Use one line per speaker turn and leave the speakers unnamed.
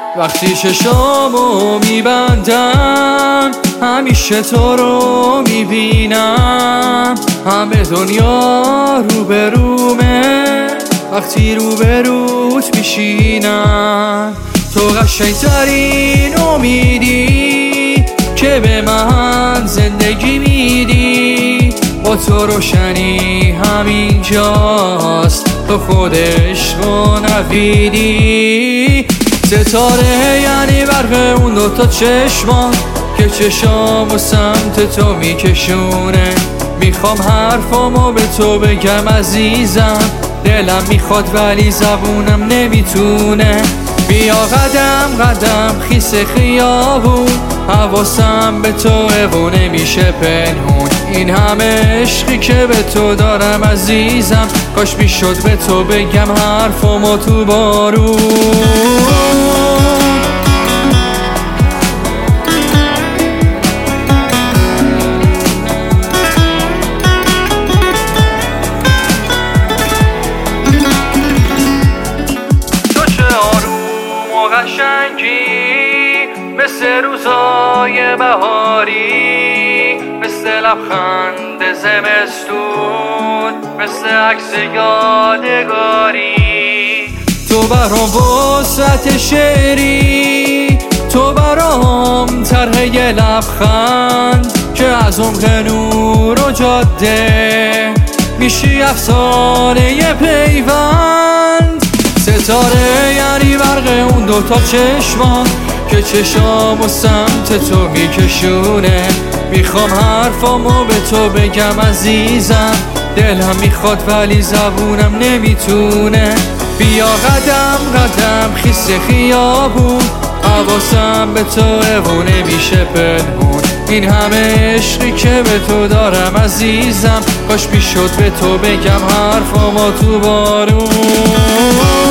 وقتی چشامو میبندم همیشه تو رو میبینم، همه دنیا روبرومه وقتی روبروت میشینم. تو قشنگترین امیدی که به من زندگی میدی، با تو روشنی همینجاست، تو خود عشق و نویدی. ستاره یعنی برق اون دوتا چشمان که چشام و سمت تو میکشونه. میخوام حرفامو به تو بگم عزیزم، دلم میخواد ولی زبونم نمیتونه. بیا قدم قدم خیس خیابون، حواسم به توه و نمیشه پنهون. این همه عشقی که به تو دارم عزیزم، کاش میشد به تو بگم حرفامو تو بارون. قشنگی مثل روزای بهاری، مثل لبخند زمستون، مثل عکس یادگاری. تو برام وسعت شعری، تو برام طرح یه لبخند که از عمق نور و جاده میشی افسانه پیوند. ستاره یعنی برق اون دوتا چشمان که چشام و سمت تو میکشونه. میخوام حرفامو به تو بگم عزیزم، دلم میخواد ولی زبونم نمیتونه. بیا قدم قدم خیس خیابون، حواسم به توه و نمیشه پنهون. این همه عشقی که به تو دارم عزیزم، کاش میشد به تو بگم حرفامو تو بارون.